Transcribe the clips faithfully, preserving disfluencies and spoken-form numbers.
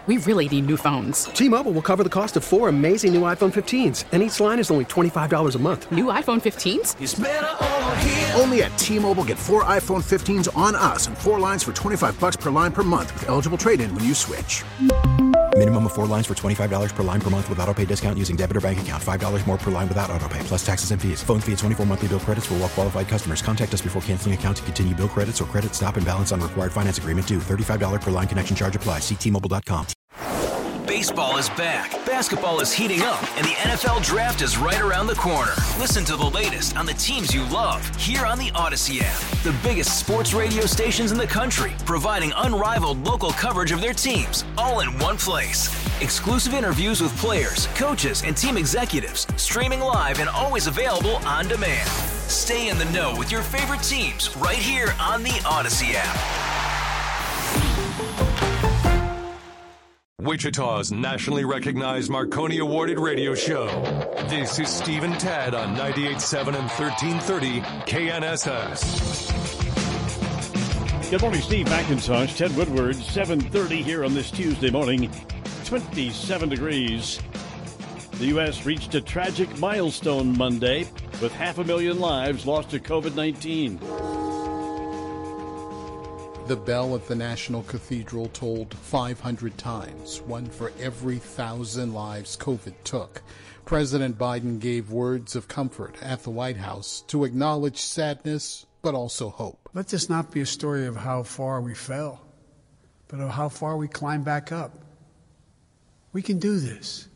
We really need new phones. T-Mobile will cover the cost of four amazing new iPhone fifteens, and each line is only twenty-five dollars a month. New iPhone fifteens? It's better over here. Only at T-Mobile, get four iPhone fifteens on us and four lines for twenty-five dollars per line per month with eligible trade-in when you switch. Minimum of four lines for twenty-five dollars per line per month with autopay discount using debit or bank account. five dollars more per line without autopay, plus taxes and fees. Phone fee at twenty-four monthly bill credits for well-qualified customers. Contact us before canceling account to continue bill credits or credit stop and balance on required finance agreement due. thirty-five dollars per line connection charge applies. See T Mobile dot com. Baseball is back, basketball is heating up, and the N F L Draft is right around the corner. Listen to the latest on the teams you love here on the Odyssey app. The biggest sports radio stations in the country, providing unrivaled local coverage of their teams, all in one place. Exclusive interviews with players, coaches, and team executives, streaming live and always available on demand. Stay in the know with your favorite teams right here on the Odyssey app. Wichita's nationally recognized Marconi awarded radio show. This is Steve and Tad on ninety-eight point seven and thirteen thirty K N S S. Good morning, Steve McIntosh, Ted Woodward, seven thirty here on this Tuesday morning, twenty-seven degrees. The U S reached a tragic milestone Monday with half a million lives lost to covid nineteen. The bell at the National Cathedral tolled five hundred times, one for every thousand lives COVID took. President Biden gave words of comfort at the White House to acknowledge sadness, but also hope. Let this not be a story of how far we fell, but of how far we climbed back up. We can do this.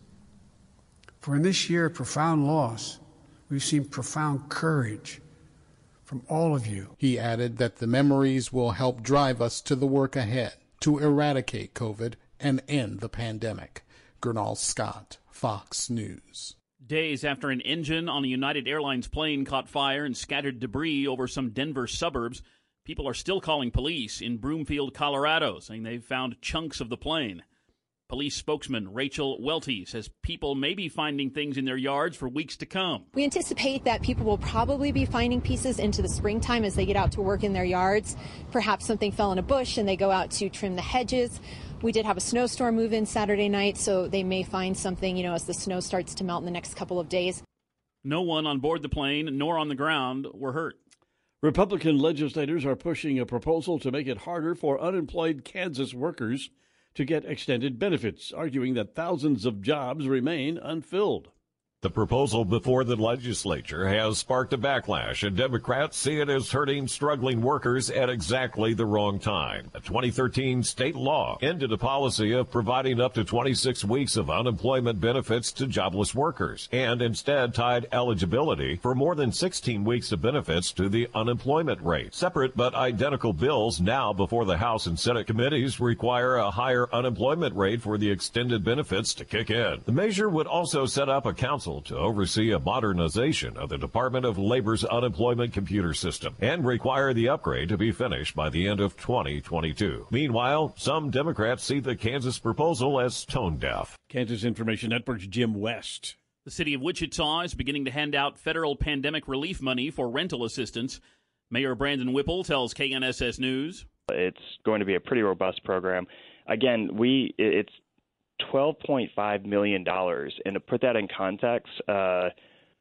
For in this year of profound loss, we've seen profound courage from all of you. He added that the memories will help drive us to the work ahead to eradicate COVID and end the pandemic. Gernal Scott, Fox News. Days after an engine on a United Airlines plane caught fire and scattered debris over some Denver suburbs, people are still calling police in Broomfield, Colorado, saying they've found chunks of the plane. Police spokesman Rachel Welty says people may be finding things in their yards for weeks to come. We anticipate that people will probably be finding pieces into the springtime as they get out to work in their yards. Perhaps something fell in a bush and they go out to trim the hedges. We did have a snowstorm move in Saturday night, so they may find something, you know, as the snow starts to melt in the next couple of days. No one on board the plane nor on the ground were hurt. Republican legislators are pushing a proposal to make it harder for unemployed Kansas workers to get extended benefits, arguing that thousands of jobs remain unfilled. The proposal before the legislature has sparked a backlash, and Democrats see it as hurting struggling workers at exactly the wrong time. A twenty thirteen state law ended a policy of providing up to twenty-six weeks of unemployment benefits to jobless workers, and instead tied eligibility for more than sixteen weeks of benefits to the unemployment rate. Separate but identical bills now before the House and Senate committees require a higher unemployment rate for the extended benefits to kick in. The measure would also set up a council to oversee a modernization of the Department of Labor's unemployment computer system and require the upgrade to be finished by the end of twenty twenty-two. Meanwhile, some Democrats see the Kansas proposal as tone deaf. Kansas Information Network's Jim West. The city of Wichita is beginning to hand out federal pandemic relief money for rental assistance. Mayor Brandon Whipple tells K N S S News. It's going to be a pretty robust program. Again, we it's twelve point five million dollars. And to put that in context, uh,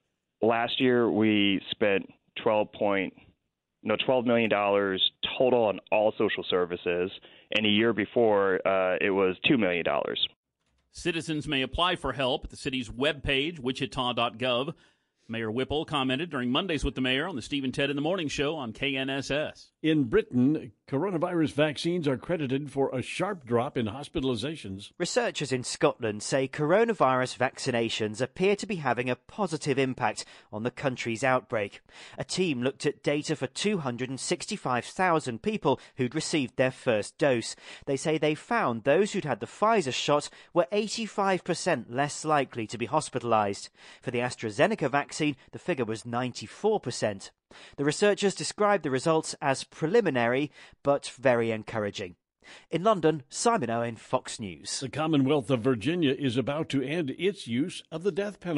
last year we spent twelve point, no, twelve million dollars total on all social services, and a year before uh, it was two million dollars. Citizens may apply for help at the city's webpage, wichita dot gov. Mayor Whipple commented during Mondays with the Mayor on the Steve and Ted in the Morning Show on K N S S. In Britain, coronavirus vaccines are credited for a sharp drop in hospitalizations. Researchers in Scotland say coronavirus vaccinations appear to be having a positive impact on the country's outbreak. A team looked at data for two hundred sixty-five thousand people who'd received their first dose. They say they found those who'd had the Pfizer shot were eighty-five percent less likely to be hospitalised. For the AstraZeneca vaccine, the figure was ninety-four percent. The researchers described the results as preliminary, but very encouraging. In London, Simon Owen, Fox News. The Commonwealth of Virginia is about to end its use of the death penalty.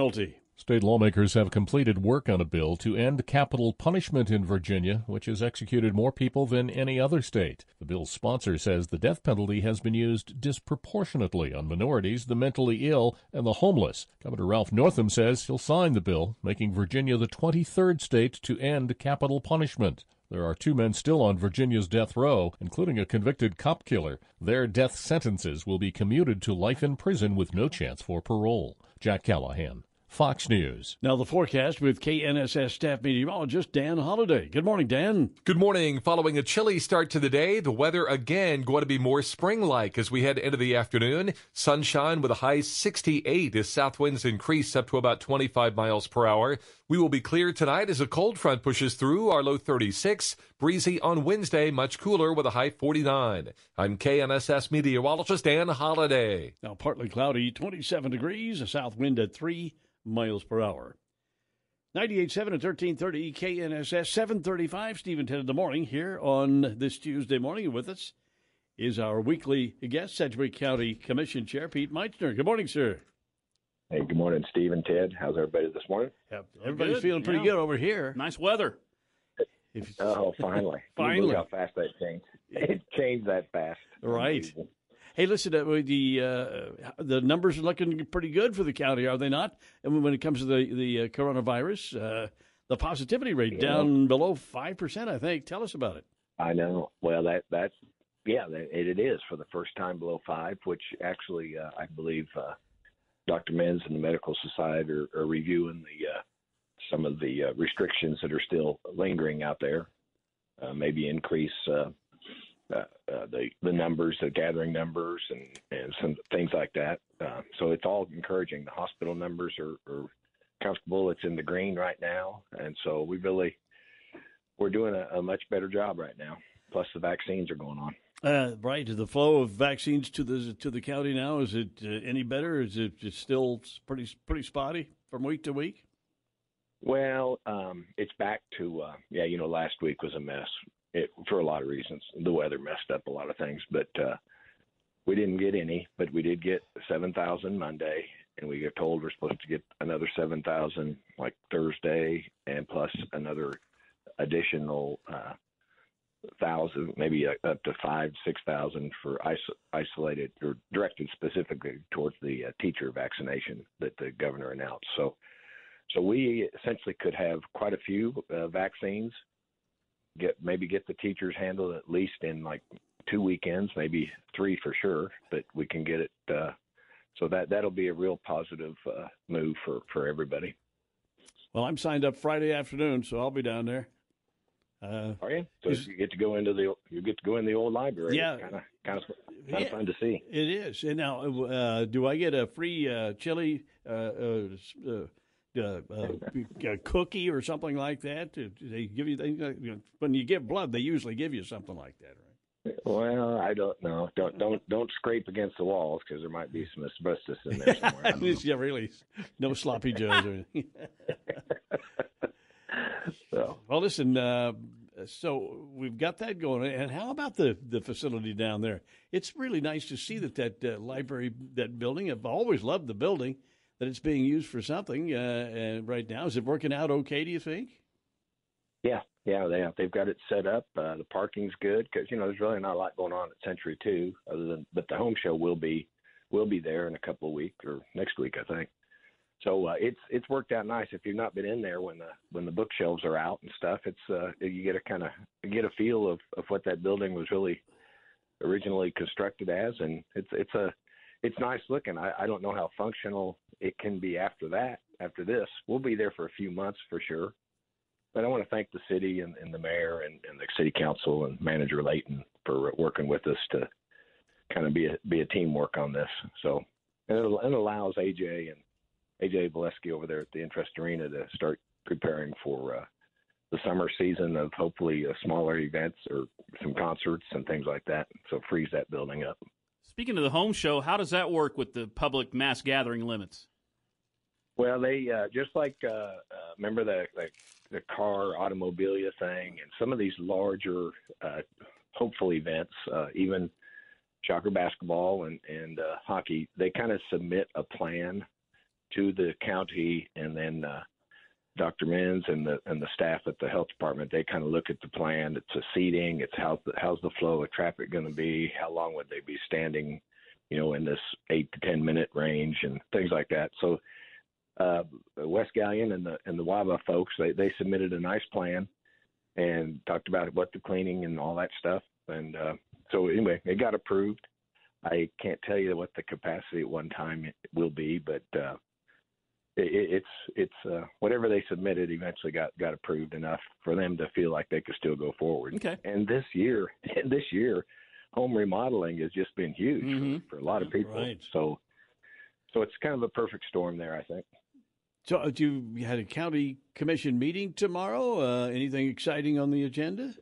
State lawmakers have completed work on a bill to end capital punishment in Virginia, which has executed more people than any other state. The bill's sponsor says the death penalty has been used disproportionately on minorities, the mentally ill, and the homeless. Governor Ralph Northam says he'll sign the bill, making Virginia the twenty-third state to end capital punishment. There are two men still on Virginia's death row, including a convicted cop killer. Their death sentences will be commuted to life in prison with no chance for parole. Jack Callahan, Fox News. Now the forecast with K N S S staff meteorologist Dan Holliday. Good morning, Dan. Good morning. Following a chilly start to the day, the weather again going to be more spring-like as we head into the afternoon. Sunshine with a high sixty-eight as south winds increase up to about twenty-five miles per hour. We will be clear tonight as a cold front pushes through, our low thirty-six. Breezy on Wednesday, much cooler with a high forty-nine. I'm K N S S meteorologist Dan Holliday. Now partly cloudy, twenty-seven degrees, a south wind at three miles per hour. ninety-eight point seven at thirteen thirty K N S S, seven thirty-five. Stephen Ted in the morning here on this Tuesday morning. With us is our weekly guest, Sedgwick County Commission Chair Pete Meitzner. Good morning, sir. Hey, good morning, Steve and Ted. How's everybody this morning? Yep. Everybody's good. feeling pretty Yeah. good over here. Nice weather. If, oh, finally. finally. Can you believe how fast that changed? It changed that fast. Right. Hey, listen, uh, the uh, the numbers are looking pretty good for the county, are they not? And when it comes to the, the uh, coronavirus, uh, the positivity rate yeah. down below five percent, I think. Tell us about it. I know. Well, that that's, yeah, that, it, it is for the first time below five, which actually uh, I believe uh, Doctor Menz and the Medical Society are, are reviewing the uh, some of the uh, restrictions that are still lingering out there, uh, maybe increase uh, uh, uh, the the numbers, the gathering numbers, and, and some things like that. Uh, so it's all encouraging. The hospital numbers are, are comfortable. It's in the green right now, and so we really we're doing a, a much better job right now. Plus, the vaccines are going on. Uh, right, the flow of vaccines to the to the county now, is it uh, any better? Is it just still pretty pretty spotty from week to week? Well, um, it's back to uh, yeah. You know, last week was a mess. It, for a lot of reasons. The weather messed up a lot of things, but uh, we didn't get any. But we did get seven thousand Monday, and we got told we're supposed to get another seven thousand like Thursday, and plus another additional uh, thousand, maybe up to five, six thousand for iso- isolated or directed specifically towards the uh, teacher vaccination that the governor announced. So, so we essentially could have quite a few uh, vaccines. Get maybe get the teachers handled at least in like two weekends, maybe three for sure. But we can get it, uh, so that that'll be a real positive uh, move for, for everybody. Well, I'm signed up Friday afternoon, so I'll be down there. Uh, Are you? So you get to go into the you get to go in the old library. Yeah, kind of kind of kind yeah, of fun to see. It is. And now, uh, do I get a free uh, chili uh, uh, uh, uh, cookie or something like that? Do they give you, they, you know, when you give blood, they usually give you something like that, right? Well, I don't know. Don't don't don't scrape against the walls because there might be some asbestos in there somewhere. Yeah, really. No sloppy joes or anything. So. Well, listen. Uh, so we've got that going, and how about the, the facility down there? It's really nice to see that that uh, library, that building. I've always loved the building, that it's being used for something. Uh, and right now, is it working out okay? Do you think? Yeah, yeah, they have, they've got it set up. Uh, the parking's good because you know there's really not a lot going on at Century Two, other than but the home show will be will be there in a couple of weeks or next week, I think. So uh, it's it's worked out nice. If you've not been in there when the when the bookshelves are out and stuff, it's uh, you get a kind of get a feel of, of what that building was really originally constructed as, and it's it's a it's nice looking. I, I don't know how functional it can be after that. After this, we'll be there for a few months for sure. But I want to thank the city and, and the mayor and, and the city council and Manager Layton for working with us to kind of be a be a teamwork on this. So and it, it allows A J and A J Valesky over there at the Interest Arena to start preparing for uh, the summer season of hopefully uh, smaller events or some concerts and things like that. So freeze that building up. Speaking of the home show, how does that work with the public mass gathering limits? Well, they uh, just like uh, uh, remember the, the the car automobilia thing and some of these larger uh, hopeful events, uh, even Shocker basketball and and uh, hockey. They kind of submit a plan to the county, and then uh, Doctor Menz and the and the staff at the health department, they kind of look at the plan. It's a seating. It's how's the, how's the flow of traffic going to be? How long would they be standing, you know, in this eight to ten minute range and things like that. So uh, West Gallion and the and the W A B A folks, they, they submitted a nice plan and talked about what the cleaning and all that stuff. And uh, so anyway, it got approved. I can't tell you what the capacity at one time it will be, but uh, it, it's it's uh, whatever they submitted eventually got, got approved enough for them to feel like they could still go forward. Okay. And this year, and this year, home remodeling has just been huge mm-hmm. for, for a lot of people. Right. So, so it's kind of a perfect storm there, I think. So, uh, do you had a county commission meeting tomorrow? Uh, anything exciting on the agenda?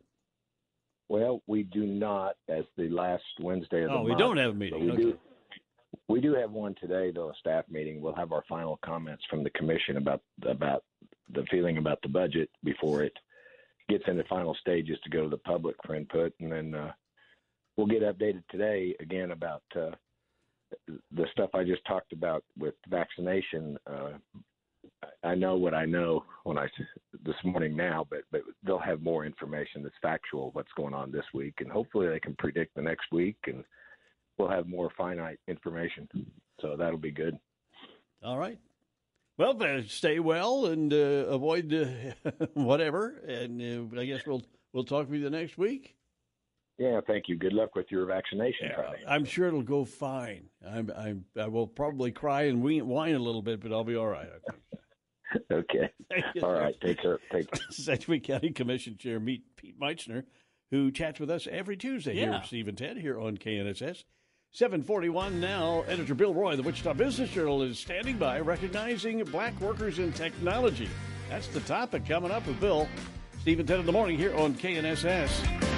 Well, we do not, as the last Wednesday of the oh, month. Oh, we don't have a meeting. We okay. do. We do have one today, though, a staff meeting. We'll have our final comments from the commission about about the feeling about the budget before it gets into final stages to go to the public for input, and then uh, we'll get updated today again about uh, the stuff I just talked about with vaccination. Uh, I know what I know when I this morning now, but but they'll have more information that's factual what's going on this week, and hopefully they can predict the next week, and we'll have more finite information. So that'll be good. All right. Well, uh, stay well and uh, avoid uh, whatever, and uh, I guess we'll we'll talk with you next week. Yeah, thank you. Good luck with your vaccination. Yeah, I'm sure it'll go fine. I'm, I'm I will probably cry and whine a little bit, but I'll be all right. Okay. All right. Take care. Take care. Sedgwick County Commission Chair meet Pete Meitzner, who chats with us every Tuesday yeah. here at Steve and Ted here on K N S S. seven forty-one now. Editor Bill Roy, the Wichita Business Journal, is standing by recognizing black workers in technology. That's the topic coming up with Bill. Steve and Ted in the morning here on K N S S.